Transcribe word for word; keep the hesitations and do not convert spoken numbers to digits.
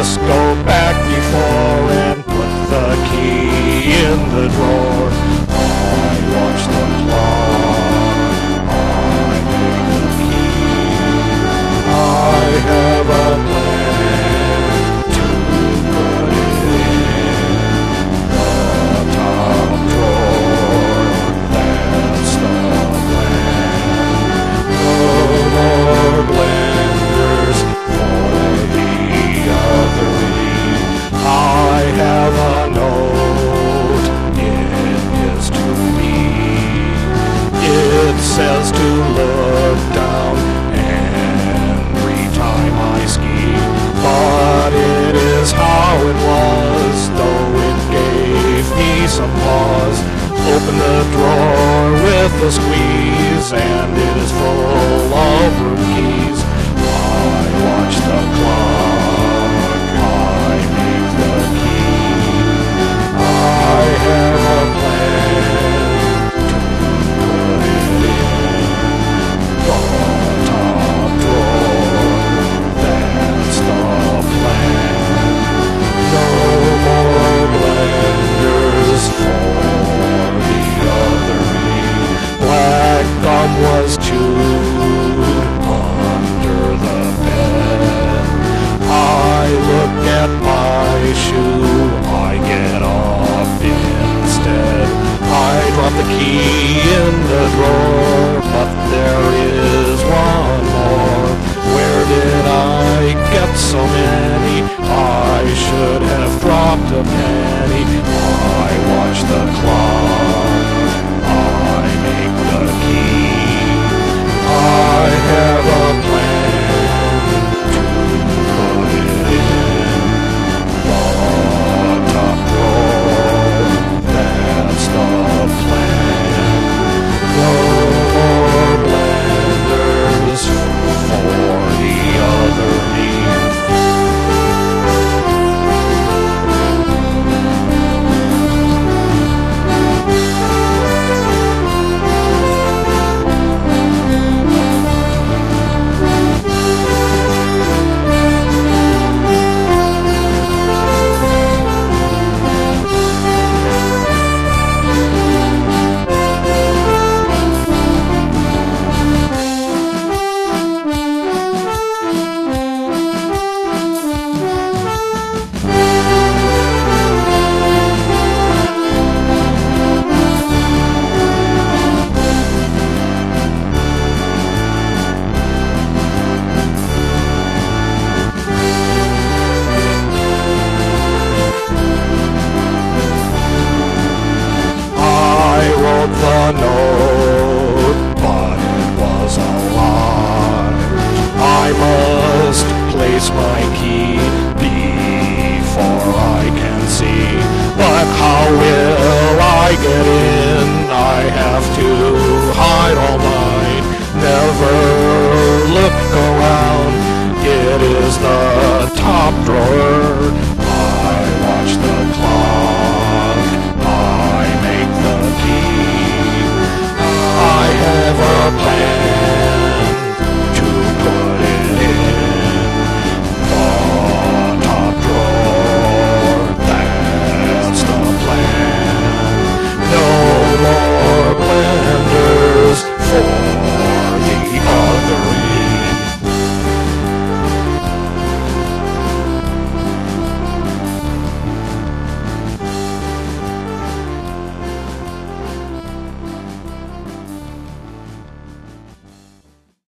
just go back before and put the key in the drawer. I watch the clock, I make the key. I have a plan to put it in the top drawer. That's the plan. No more blenders for the other week. I have a note, it is to me. It says to look down every time I ski. But it is how it was, though it gave me some pause. Open the drawer with a squeeze, and it is full of room keys. I watch the clock.